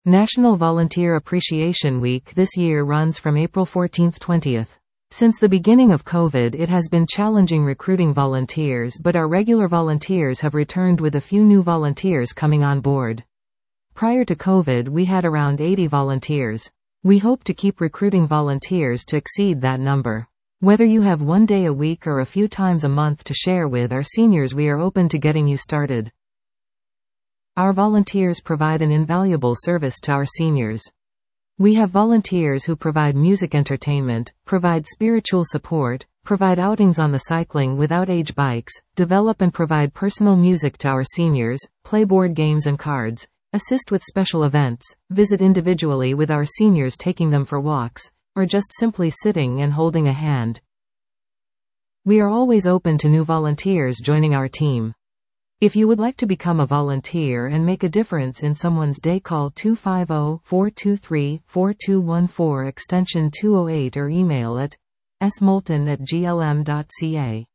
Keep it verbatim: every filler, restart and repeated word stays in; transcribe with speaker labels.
Speaker 1: National Volunteer Appreciation Week this year runs from April fourteenth to twentieth. Since the beginning of COVID, it has been challenging recruiting volunteers, but our regular volunteers have returned with a few new volunteers coming on board. Prior to COVID, we had around eighty volunteers. We hope to keep recruiting volunteers to exceed that number. Whether you have one day a week or a few times a month to share with our seniors, we are open to getting you started. Our volunteers provide an invaluable service to our seniors. We have volunteers who provide music entertainment, provide spiritual support, provide outings on the cycling without age bikes, develop and provide personal music to our seniors, play board games and cards, assist with special events, visit individually with our seniors taking them for walks, or just simply sitting and holding a hand. We are always open to new volunteers joining our team. If you would like to become a volunteer and make a difference in someone's day, call two five zero, four two three, four two one four extension two oh eight or email at s moulton at g l m dot c a.